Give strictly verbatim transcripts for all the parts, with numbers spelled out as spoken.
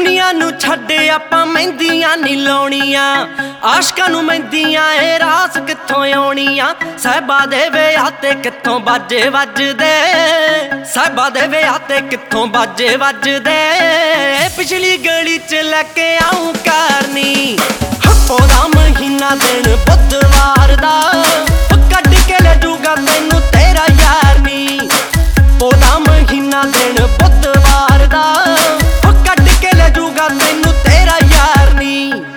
दुनिया नू छड्डे आपां मेहंदियां नी लाउणियां, आशकां नू मेहंदियां ए रास कित्थों आउणियां। साहिबा दे विआह ते कित्थों बाजे वजदे, साहिबा दे विआह ते कित्थों बाजे वजदे। पिछली गली च लैके आऊं कारनी, हप्पो दा महीना दिन बुधवार दा, कड्ड के ले जूगा तैनू तेरा यार नी। ओदा महीना दिन बुधवार दा, कड्ड के ले जूगा तैनू तेरा यार नी।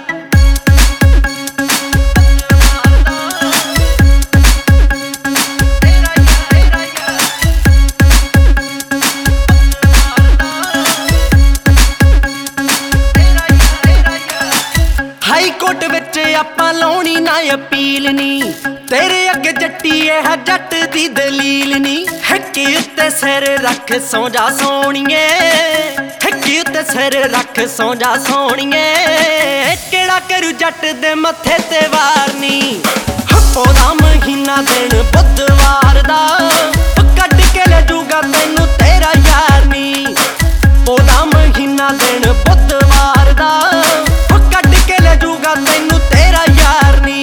हाई कोर्ट विच आपां लाउणी ना अपील नी, तेरे अगे जट्टी है जट दी दलील नी। हिक्की उत्ते सिर रख सौ जा सोहणीए, हिक्की उत्ते सिर रख सौ जा सोहणीए। केड़ा करू जट दे मथे ते वार नी, हप्पो दा महीना दिन बुधवार दा, कड्ड के ले जूगा तैनू तेरा यार नी। ओदा महीना दिन बुधवार दा, कड्ड के ले जूगा तैनू तेरा यार नी।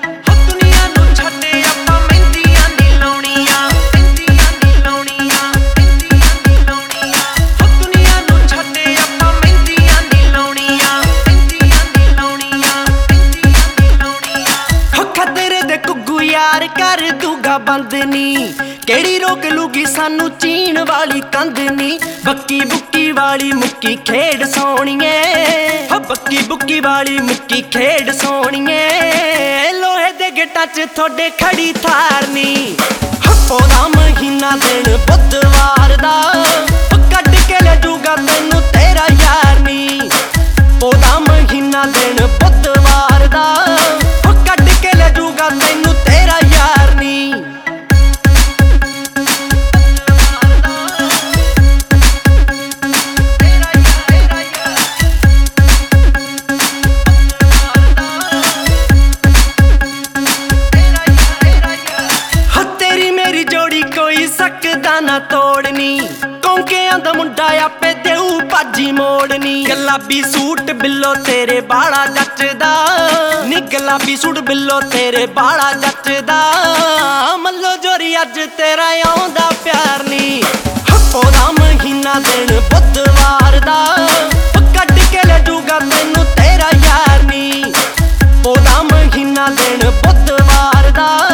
यार कर दूगा बंद नी, केड़ी रोक लूगी सानू चीन वाली कंध नी। बक्की बुक्की वाली मुक्की खेड सोहणीए, बक्की बुक्की वाली मुक्की खेड सोहणीए। लोहे दे गेटां च थोड़े खड़ी थार नी, हप्पो दा महीना दिन बुधवार दा, कड्ड के ले जूगा तैनू तेरा यार नी। ओदा महीना दिन बुधवार दा, कड्ड के ले जूगा तैनू तेरा यार नी। तेरी मेरी जोड़ी कोई सकदा ना तोड़नी, कौंकियां दा मुंडा आपे देऊ भाजी मोड़नी। गुलाबी सूट बिल्लो तेरे बाला जचदा नी, गुलाबी सूट बिल्लो तेरे बाला जचदा। मल्लो जोरी अज तेरा आउंदा प्यार नी, हप्पो दा महीना दिन बुधवार दा, कड्ड के ले जूगा तैनू तेरा यार नी। ओदा महीना दिन बुधवार दा,